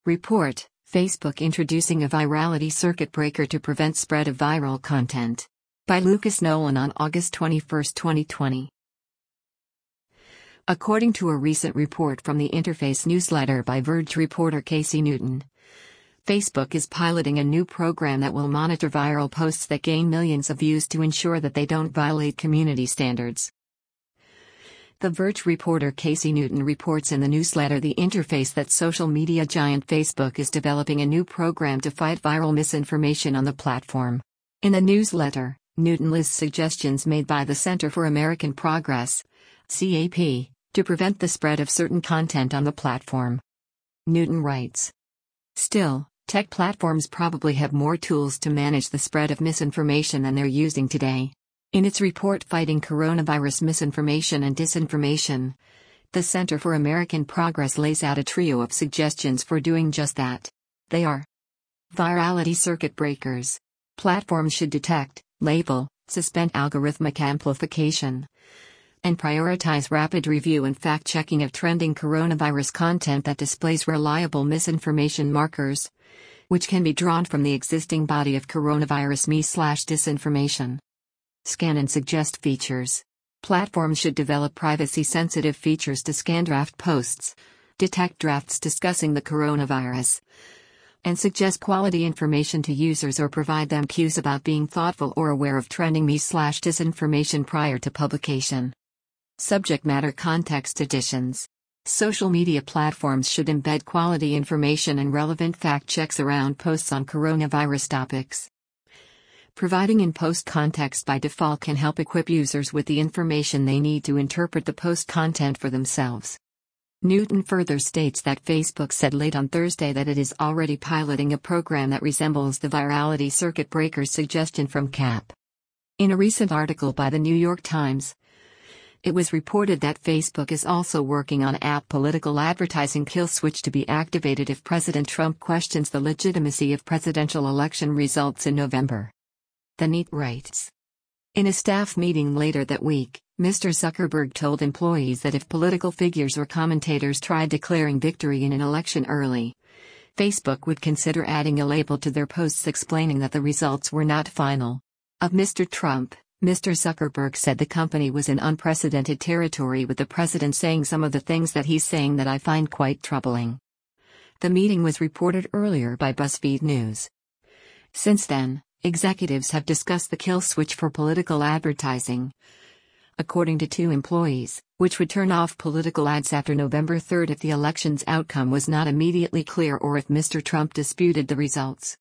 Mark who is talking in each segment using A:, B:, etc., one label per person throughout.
A: Report: Facebook introducing a virality circuit breaker to prevent spread of viral content. By Lucas Nolan on August 21, 2020. According to a recent report from the Interface newsletter by Verge reporter Casey Newton, Facebook is piloting a new program that will monitor viral posts that gain millions of views to ensure that they don't violate community standards. The Verge reporter Casey Newton reports in the newsletter The Interface that social media giant Facebook is developing a new program to fight viral misinformation on the platform. In the newsletter, Newton lists suggestions made by the Center for American Progress, CAP, to prevent the spread of certain content on the platform. Newton writes, "Still, tech platforms probably have more tools to manage the spread of misinformation than they're using today." In its report Fighting Coronavirus Misinformation and Disinformation, the Center for American Progress lays out a trio of suggestions for doing just that. They are: virality circuit breakers. Platforms should detect, label, suspend algorithmic amplification, and prioritize rapid review and fact-checking of trending coronavirus content that displays reliable misinformation markers, which can be drawn from the existing body of coronavirus me/disinformation. Scan and suggest features. Platforms should develop privacy-sensitive features to scan draft posts, detect drafts discussing the coronavirus, and suggest quality information to users or provide them cues about being thoughtful or aware of trending me/disinformation prior to publication. Subject matter context additions. Social media platforms should embed quality information and relevant fact checks around posts on coronavirus topics. Providing in-post context by default can help equip users with the information they need to interpret the post content for themselves. Newton further states that Facebook said late on Thursday that it is already piloting a program that resembles the virality circuit breaker suggestion from CAP. In a recent article by the New York Times, it was reported that Facebook is also working on app political advertising kill switch to be activated if President Trump questions the legitimacy of presidential election results in November. The Neat writes. In a staff meeting later that week, Mr. Zuckerberg told employees that if political figures or commentators tried declaring victory in an election early, Facebook would consider adding a label to their posts explaining that the results were not final. Of Mr. Trump, Mr. Zuckerberg said the company was in unprecedented territory with the president saying some of the things that he's saying that I find quite troubling. The meeting was reported earlier by BuzzFeed News. Since then, executives have discussed the kill switch for political advertising, according to two employees, which would turn off political ads after November 3 if the election's outcome was not immediately clear or if Mr. Trump disputed the results.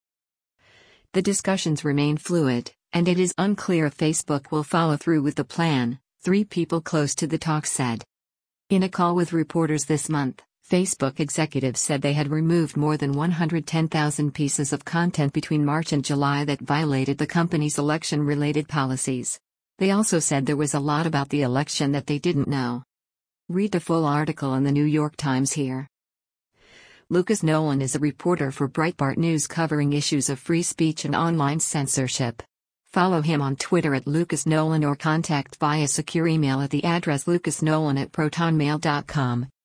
A: The discussions remain fluid, and it is unclear if Facebook will follow through with the plan, three people close to the talks said. In a call with reporters this month, Facebook executives said they had removed more than 110,000 pieces of content between March and July that violated the company's election-related policies. They also said there was a lot about the election that they didn't know. Read the full article in the New York Times here. Lucas Nolan is a reporter for Breitbart News covering issues of free speech and online censorship. Follow him on Twitter at Lucas Nolan or contact via secure email at the address lucasnolan@protonmail.com.